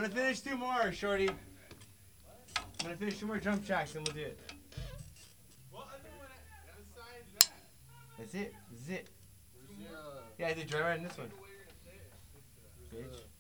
gonna finish 2 more, Shorty. I'm gonna finish 2 more jump jacks and we'll do it. What other one? Besides that? That's it. This is it. Where's the, Yeah, I did dry ride in this one. where's Bitch. the